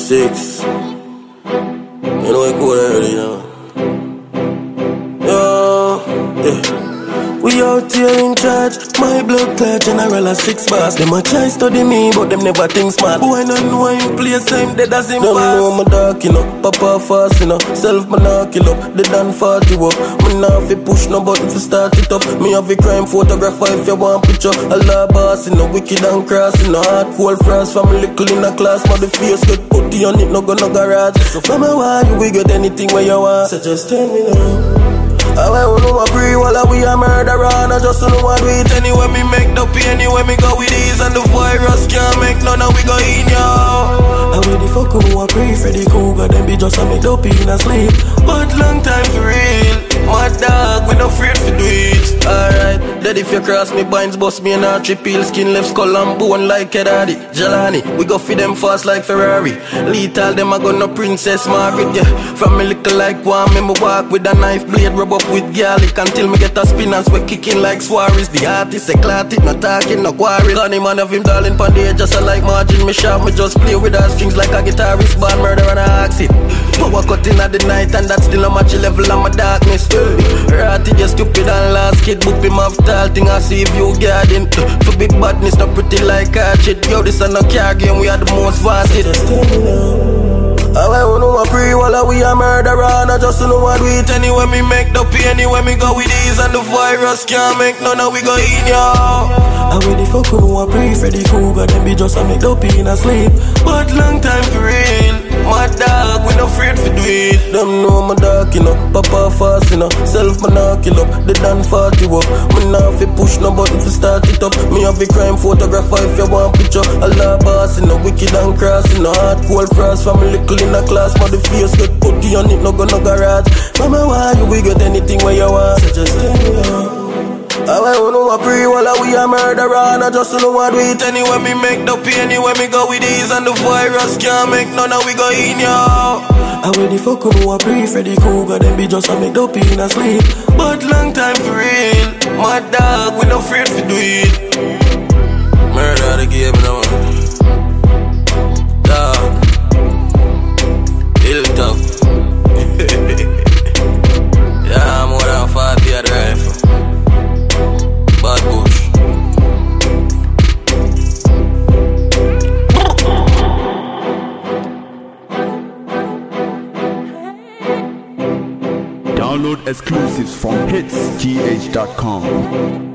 6. You know I go early now. Yeah. We out here in charge. My blood clot general a 6 bars. Them a try study me, but them never think smart. Boy, no know how you play same dead as him. Don't know my dark, you know. Papa fast, you know. Self man knock kill up. They done 40 up. Me nah fi push no button fi start it up. Me have a crime photographer if you want picture. Allah boss, you know. Wicked and cross, you know. Hard cold frost from a little in a class. But the face get putty on it, no go no garage. So from a while you will get anything where you want. So just tell me now. I want to know a pre while we a murderer. And I just don't know what we eat. Anyway me make the pain, anyway me go with these. And the virus can't make none of we go in, yo. I where the fuck who a pre Freddy Cougar. Them be just a make the pain and sleep. But long time for real. My dog, we no afraid to do it. Alright, dead if you cross me binds, bust me in a triple skin, left skull and bone like a daddy. Jelani, we go feed them fast like Ferrari. Lethal, them a gonna Princess Margaret, yeah. From me little like one, me walk with a knife blade, rub up with garlic until me get a spinners, we kicking like Suarez. The artist, a clot it, no talking, no quarry. Gunny man of him darling pan the edge, just a like margin. Me sharp, me just play with our strings like a guitarist, band murder and I ask it. Power cutting at the night and that's still a match level of my darkness. Ratty, you stupid and last kid. Boop him off tall thing, I see if you garden. For big badness, not pretty like a shit. Yo, this a no car game, we are the most wanted. Just tell me now. I want to know a pre while we a murderer. And I just don't know what we eat. Anyway me make the pain, anyway me go with these. And the virus can't make none of we go in, yo. I where the fuck who know a pre Freddy Cougar. Them be just a make the pain and sleep. But long time for real. My dog, we no afraid to do it. Them know my dog, you know. Papa fast, you know. Self man knock kill up. They done 40 up. Me nah fi push no button fi start it up. Me have a crime photographer if you want picture. Allah boss, you know. Wicked and cross, you know. Hard cold frost from a little in a class. But the face get putty on it, no go no garage. From a while you will get anything where you want. So just tell me now. I want to know a pre while we a murderer. And I just don't know what we eat. Anyway me make the pain, anyway me go with these. And the virus can't make none of we go in, yo. I where the fuck who know a pre Freddy Cougar. Them be just a make the pain and sleep. But long time for real. My dog, we no afraid to do it. Murder the game now. Dog Hilltop. Yeah, more than 40 at rifle. Bad bush. Download exclusives from hitsgh.com.